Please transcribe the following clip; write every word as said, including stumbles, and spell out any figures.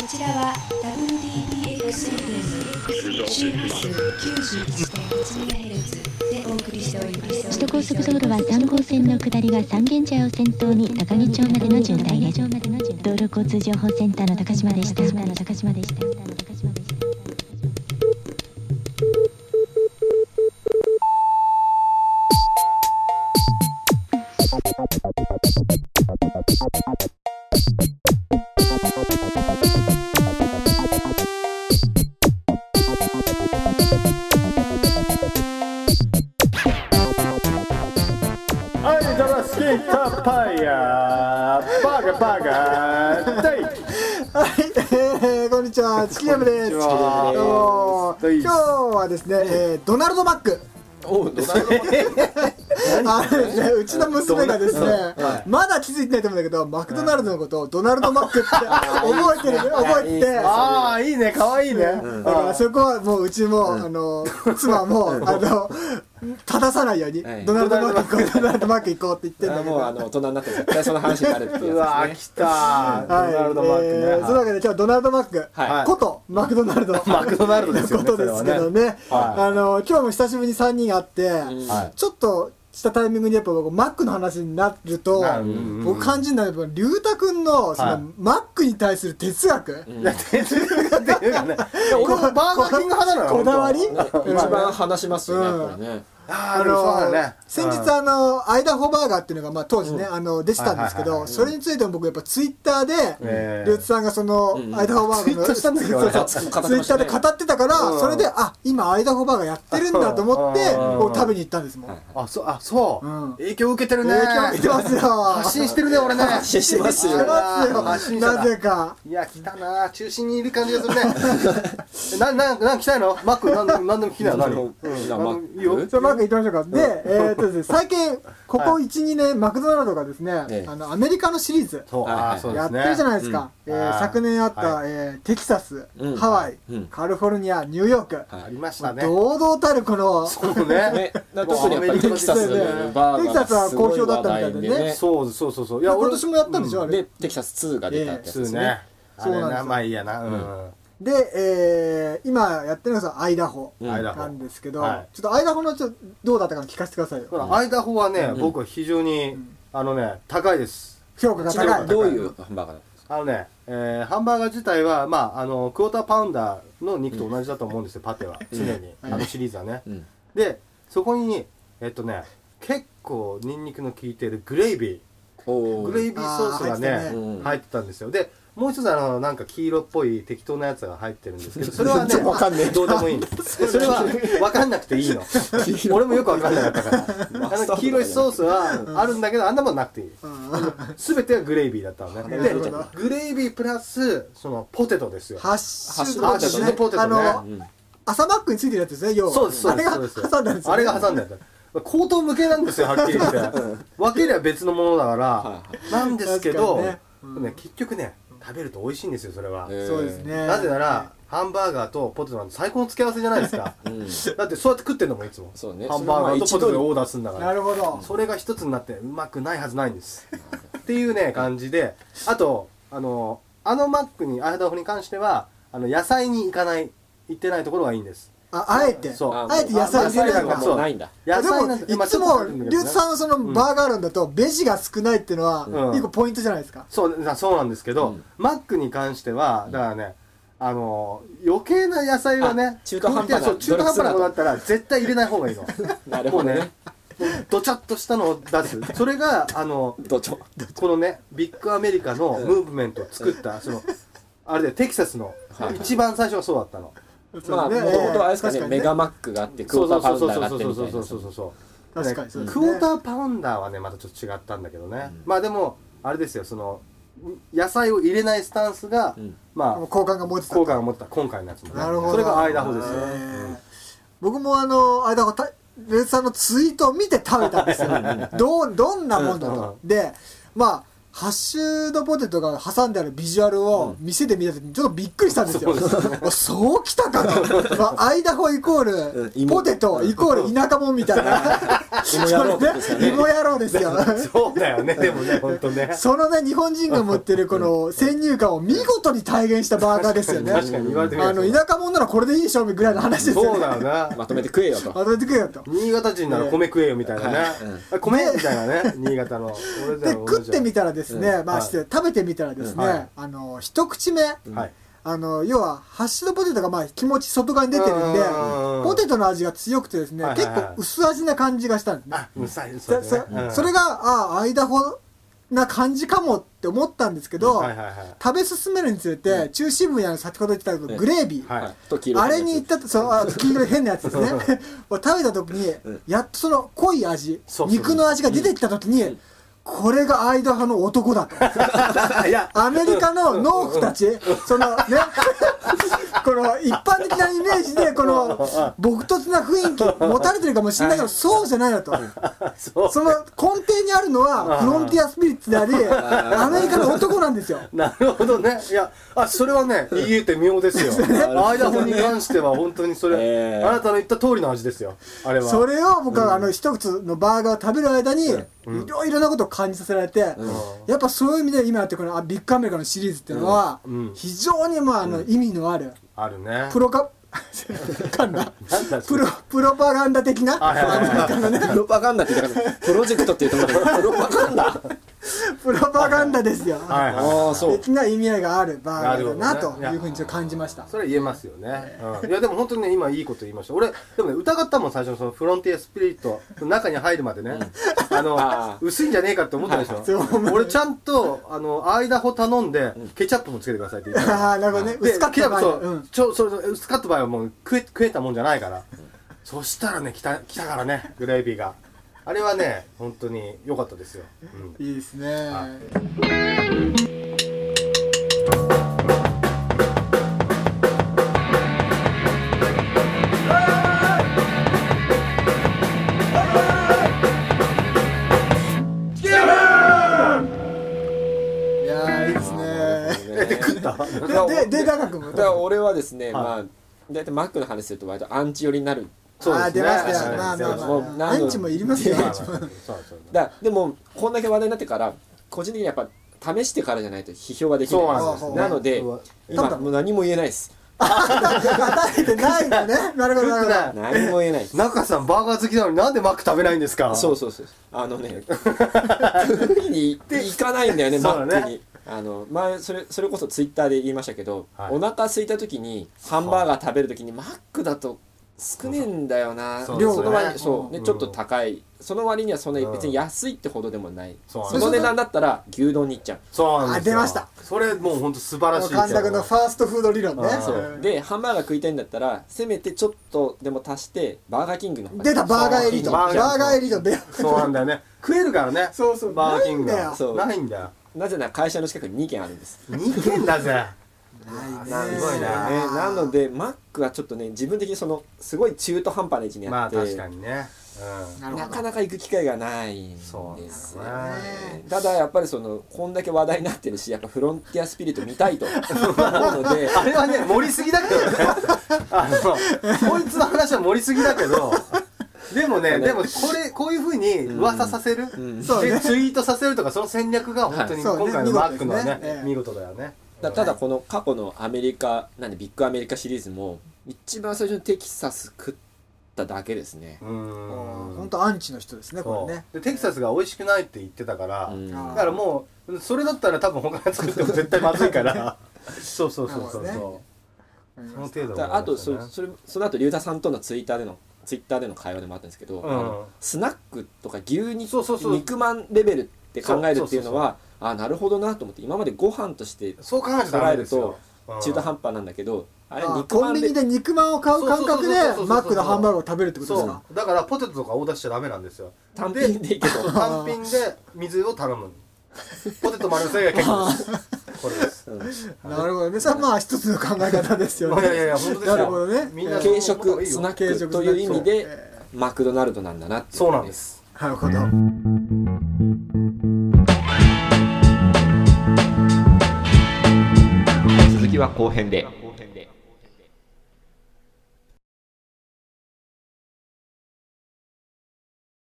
ちらは ダブリューディービーエックス エフエム 周波数 きゅうじゅういちてんはちメガヘルツ でお送りしております。 首都高速道路はさん号線の下りが三軒茶屋を先頭に高木町までの渋滞です。道路交通情報センターの高島でした。高島でした。 パイヤーバカバカデイはい、えー、こんにちは、チキヤムです。今日はですね、えー、ドナルドマック。 おう、ドナルドマックあれですね、うちの娘がですね、はい、まだ気づいてないと思うんだけど、マクドナルドのことをドナルドマックって覚えてるね、覚えてて、 ああ、いいね、可愛いね。 だからそこはもううちも、あの妻もあの正さないように、ドナルドマック行こう、ドナルドマック行こうって言ってんだけど、 もうあの大人になって絶対その話になるっていうやつですね。 うわー、来たー、ドナルドマックね。 えー、そのわけで今日はドナルドマック、はい、ことマクドナルドマクドナルドですよね。 ことですけどね、はい、あの今日も久しぶりにさんにん会って、うん、ちょっとしたタイミングにやっぱ僕マックの話になると、僕感じるのはやっぱ龍太くんのその、はい、マックに対する哲学、 うん、哲学っていうかね、俺もバーガーキング派なのよ。 こだわり、 一番話しますよね、やっぱりね。 あの先日あのアイダホバーガーっていうのがまあ当時ねあの出てたんですけど、それについても僕やっぱツイッターで龍太さんがそのアイダホバーガーのツイッターで語ってたから、それであ今アイダホバーガーやってるんだと思って僕食べに行ったんですもん。 あそうあそう影響受けてるね。 影響受けてますよ。 発信してるね俺ね。 発信してますよ。 なぜか。 いや来たな、中心にいる感じがするね。なななん来たいのマックなんでも来たいの。何いいよ。 行きましょうか。で、えーっとですね、最近ここいち、にねんマクドナルドがですね、あのアメリカのシリーズやってるじゃないですか。昨年あったテキサス、ハワイ、カリフォルニア、ニューヨークありましたね。 堂々たるこのそうね。 特にやっぱりテキサステキサスは好評だったみたいでね。 そうそうそうそう。 いや今年もやったんでしょあれ。 でテキサスツーが出たってやつですね。 そうなんです。まあいいやな。 で、えー、今やってるのがアイダホなんですけど、うんはい、ちょっとアイダホのちょっとどうだったか聞かせてくださいよ。 うん、アイダホはね、うん、僕は非常に、うん、あのね高いです。 評価が高い。 どういうハンバーガーなんですか？ あのね、えー、ハンバーガー自体はまああのクォーターパウンダーの肉と同じだと思うんですよ、うん、パテは常に、うん、あのシリーズはね。うん、でそこにえっとね結構ニンニクの効いてるグレイビー、グレイビーソースがね、ね入ってたんですよ。でもう一つあのなんか黄色っぽい適当なやつが入ってるんですけど、それはねわかんねえどうでもいいんです。それはわかんなくていいの。俺もよくわかんなかったから。あの黄色いソースはあるんだけどあんなもんなくていい。すべてはグレイビーだったのね。でグレイビープラスそのポテトですよ。 ハッシュポテトね。 朝マックについてるやつですね。要はそうですそうです。あれが挟んだんですよ。あれが挟んだやつ。口頭無形なんですよはっきり言って。分けりゃ別のものだからなんですけどね結局ね。食べると美味しいんですよそれは。 そうですね。 なぜならハンバーガーとポテトなんて最高の付け合わせじゃないですか。うん、だってそうやって食ってんのもいつも。 そうね。 ハンバーガーとポテトでオーダーするんだから。 なるほど。 それが一つになってうまくないはずないんです。っていうね感じで、あとあのあのマックにアイダホに関してはあの野菜に行かない行ってないところがいいんです。 あ、あえてそうあえて野菜入れないんだ。 そうないんだ。 野菜なんでもいつも龍太さんのそのバーガー論だとベジが少ないっていうのは一個ポイントじゃないですか。 そうそうなんですけど、マックに関してはだからねあの余計な野菜はね中途半端なそう中途半端なものだったら絶対入れない方がいいの。 なるほどね。 ドチャッとしたのを出す。それがあのこのねビッグアメリカのムーブメントを作ったそのあれでテキサスの一番最初はそうだったの。 まあもともとあれですかね、メガマックがあってクォーターパウンダーがあってみたいな。 そうそうそうそう。 確かにそうですね。クォーターパウンダーはねまたちょっと違ったんだけどね。まあでもあれですよその野菜を入れないスタンスがまあ好感が持ってた。 好感が持ってた今回のやつもね。 なるほど。 それがアイダホですよ。 僕もあのアイダホレイさんのツイートを見て食べたんですよ。どうどんなもんだと。でまあハッシュドポテトが挟んであるビジュアルを店で見た時にちょっとびっくりしたんですよ。そうそうきたかと、まあ、アイダホイコール、うん、ポテトイコール田舎もんみたいな芋野郎ですよね。 芋野郎ですよそうだよね。でもね本当ねそのね日本人が持ってるこの先入観を見事に体現したバーガーですよね。 確かに言われてみるとあの田舎もんならこれでいいでしょぐらいの話ですよね。 そうだよな。 まとめて食えよと。 まとめて食えよと。 新潟人なら米食えよみたいなね、はい、米みたいなね新潟の俺で食ってみたらですね、うん、まあ、はい、食べてみたらですね、はい、あの一口目、はい、あの要はハッシュドポテトがまあ気持ち外側に出てるんでポテトの味が強くてですね、はいはいはい、結構薄味な感じがしたんですね。 あ、薄い、 そ, そ, それがああアイダホな感じかもって思ったんですけど、はいはいはい、食べ進めるにつれて、うん、中心部にある先ほど言ってたグレービー、はいはい、あれに行ったとそうあ黄色い変なやつですねを食べた時に、うん、やっとその濃い味肉の味が出てきた時に、うん、これがアイダホの男だといやアメリカの農夫たちそのねこの一般的なイメージでこの朴突な雰囲気持たれてるかもしれないけどそうじゃないよとその根底にあるのはフロンティアスピリッツでありアメリカの男なんですよ。 なるほどね。いやあそれはね言えて妙ですよアイダホに関しては本当にそれ、えー、あなたの言った通りの味ですよあれは。それを僕はあの一つのバーガーを食べる間にいろいろなことを感じさせられて、うん、やっぱそういう意味で今やってるこのビッグアメリカのシリーズっていうのは非常にまああの意味のあるあるね。 プロカプロプロパガンダ的なプロパガンダって言ったらプロジェクトっていうところでプロパガンダプロパガンダですよ。 はいはい、そう的な意味合いがあるバーガーだなというふうにちょっと感じました。 それは言えますよね、うん、いやでも本当にね今いいこと言いました。俺でもね疑ったもん最初のそのフロンティアスピリットの中に入るまでね、うん、あのあ薄いんじゃねえかって思ったでしょ、はい、俺ちゃんとあのアイダホ頼んでケチャップもつけてくださいって言ったああなるほどね。薄かった場合そう、うん、ちょそれ薄かった場合はもう食え食えたもんじゃないから、うん、そしたらね来た来たからねグレービーがあれはね本当に良かったですよ、 うん、いいですね。いやいいですね。 で食ったでで大学もだから俺はですね、はい、まあ大体マックの話すると割とアンチ寄りになる。 そうですね。あ出ましたよ。まあまあまあアンチもいりますよ。 だでもこんだけ話題になってから個人的にやっぱ試してからじゃないと批評ができない。 そうなので今もう何も言えないです。 与えてないんだね。なるほどなるほど。 何も言えないです。 中さんバーガー好きなのになんでマック食べないんですか。 そうそうそう。あのね、食いに行かないんだよねマックに。あの前それそれこそツイッターで言いましたけど、はい、お腹空いた時にハンバーガー食べる時にマックだと少ねえんだよな。その割にそうねちょっと高い。その割にはそんな別に安いってほどでもない。その値段だったら牛丼に行っちゃう。 そうなんですよ。 あ出ました。 それもう本当素晴らしい。 神田君のファーストフード理論ね。 そうでハンバーガー食いたいんだったらせめてちょっとでも足してバーガーキングの方出たバーガーエリート。バーガーエリート出そうなんだよね。食えるからね。 そうそう。 バーガーキングがないんだよ。 なぜなら会社の近くににけんあるんです。 にけんだぜ。 ないすごいね。 なのでマックはちょっとね自分的にそのすごい中途半端な位置にあって、 まあ確かにね、 うん、なかなか行く機会がないんですよね。ただやっぱりそのこんだけ話題になってるしやっぱフロンティアスピリット見たいと思うのであれはね盛りすぎだけどねあのこいつの話は盛りすぎだけどでもね、でもこれこういう風に噂させる、うん、でツイートさせるとかその戦略が本当に今回のマックのね見事だよね。 だただこの過去のアメリカなんでビッグアメリカシリーズも一番最初にテキサス食っただけですね。 うーん本当アンチの人ですねこれね。 でテキサスが美味しくないって言ってたからだからもうそれだったら多分他が作っても絶対まずいからそうそうそうそうそう、ね、その程度、ね、 あと そ, そ, れその後龍田さんとのツイッターでのツイッターでの会話でもあったんですけど、うん、あのスナックとか牛肉そうそうそう肉まんレベルって考えるっていうのはあなるほどなと思って今までご飯として捉えると中途半端なんだけどあれ肉まんでコンビニで肉まんを買う感覚でマックのハンバーガーを食べるってことですか。 だからポテトとかオーダーしちゃダメなんですよ。 単品でいいけど単品で水を頼むポテト丸のせいが結構ですこれです、 うん、なるほどね。それはまあ一つの考え方ですよね。 いやいやいや本当ですよ。 なるほどね。 みんな軽食スナックという意味でマクドナルドなんだなっていう、ね、 そうなんです。 なるほど。 は後編で。